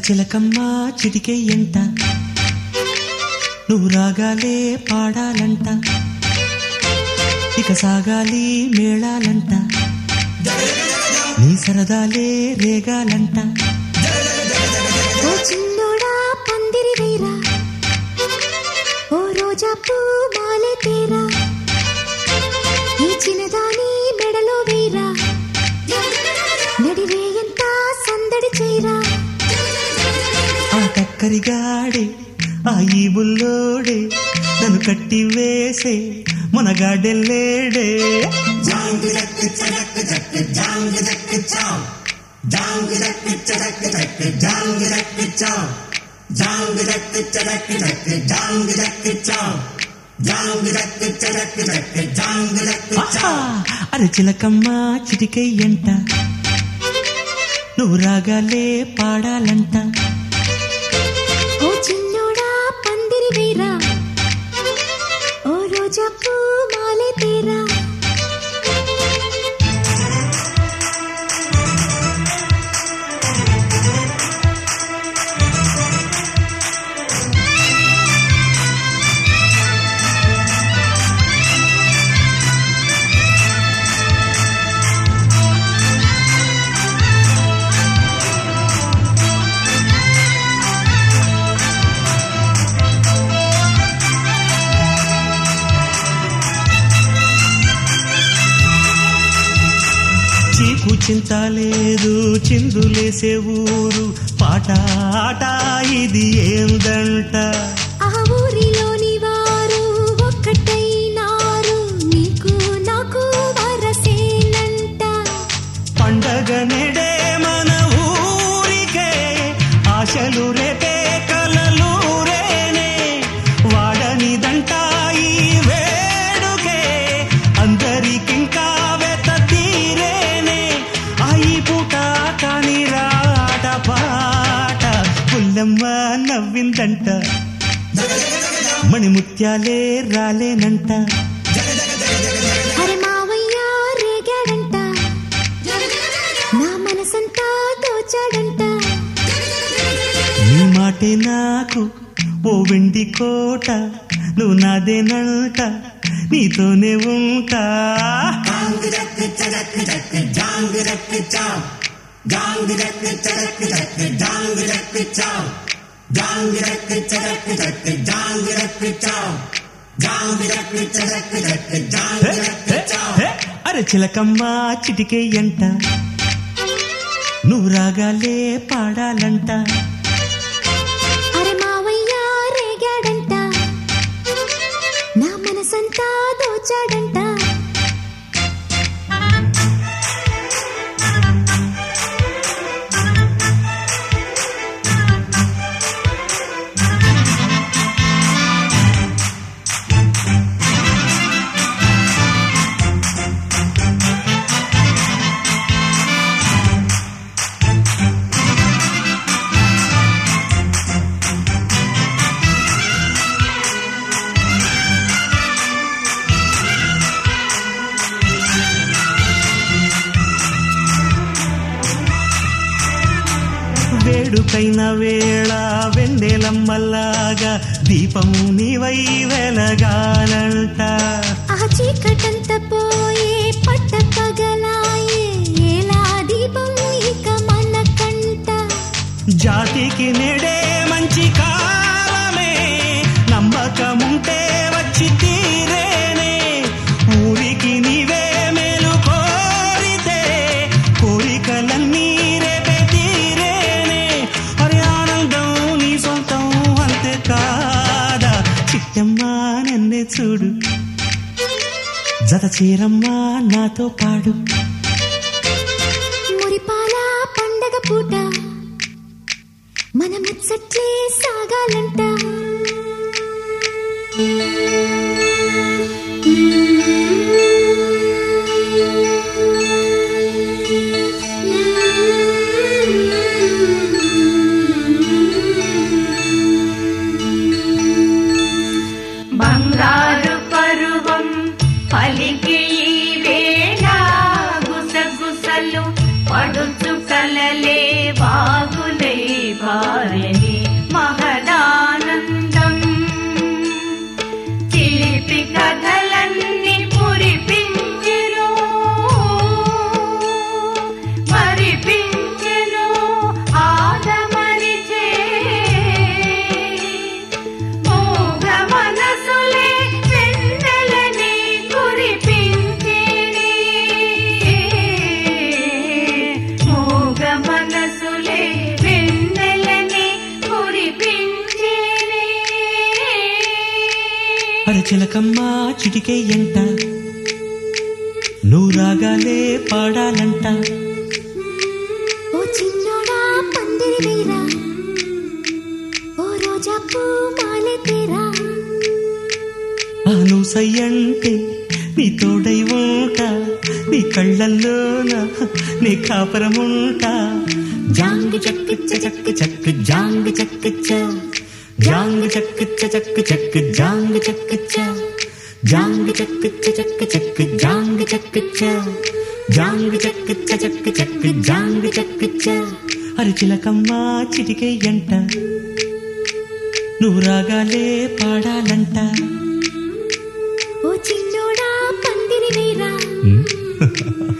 అరచిలకమ్మ చిటికెయ్యంట నువ్వు రాగాలే పాడాలంట ఇక సాగాలి మేళాలంట నీ సరదాలే రేగాలంట ఓ చిన్నోడా పందిరి వేరా ఓ రోజా పూ మాలే తేరా ఈ చిన్నదాని మెడలో వేరా నడిరేయంత సందడి చేరా ఆ కక్కరిగాడే ఆ ఈ బుల్లోడే నన్ను కట్టి వేసే మునగాడెల్లేడే అరచిలకమ్మ చిటికెయ్యంట నువ్వు రాగాలే పాడాలంట ఓ చిన్నోడా పందిరి వేరా ఓ రోజా పూ మాలే తేరా చీకు చింతలేదు చిందులేసే ఊరు పాట ఆట ఇది ఏందంట ఆ ఊరిలోని వారు ఒక్కటైనారు నీకు నాకు వరసేనంట పండగ నెడే మన ఊరికే ఆశలు రేపే కలలు రేనే వాడనిదంట ఈ వేడుకే అందరికింకా వెత తీరేనే అయి పూట కాని రాట పాట పుల్లమ్మ నవ్విందంట మణిముత్యాలే రాలేనంట అరే మావయ్య రేగాడంట నా మనసంతా దోచాడంట నీ మాటే నాకు ఓ వెండి కోట నువ్వు నాదేనంట నీతోనే ఉంటా అరచిలకమ్మ చిటికెయ్యంట నువ్వు రాగాలే పాడాలంట అరే మావయ్య రేగాడంట నా మనసంతా దోచాడంట వేడుకైన వేళ వెన్నెలమ్మల్లాగా దీపం నీవై వెలగాలంట ఆ చీకటంత పోయే పట్ట పగలాయే ఎలా దీపం ఇక మనకంట జాతికి నెడే మంచి కాలమే నమ్మకముంటే వచ్చి తీరేనే ఊరికి నీవే మేలు కోరితే కోరికలన్నీ రేపే తీరేనే అరే ఆనందం నీ సొంతం అంతే కాదా చిట్టమ్మా నన్నే చూడు జత చీరమ్మా నాతో పాడు మురిపాల పండగ పూట మన ముచ్చట్లే సాగాలంట బంగారు పరువం పలికి ఈ వేళ గుసగుసలు పడుచు కలలే బాగులే బా అరచిలకమ్మ చిటికే ఎంట నువ్వు రాగాలే పాడాలంట ఓ చిన్నోడా పందిరి వేరా ఓ రోజా పూ మాలె తేరా నువ్వు సయ్యంటే నీ తోడై ఉంటా నీ కళ్ళల్లోన నీ కాపరముంటా జాంగు చక్కు చక్కు చక్కు జాంగు చక్కు జాంగు చక్కు చక్కు చక్కు జాంగు చక్కు జాంగు చక్కు చక్కు చక్కు జాంగు చక్కు జాంగు చక్కు చక్కు చక్కు జాంగు చక్కు అరచిలకమ్మ చిటికే ఎంట నువ్వు రాగాలే పాడాలంట ఓ చిన్నోడా పందిరి వేరా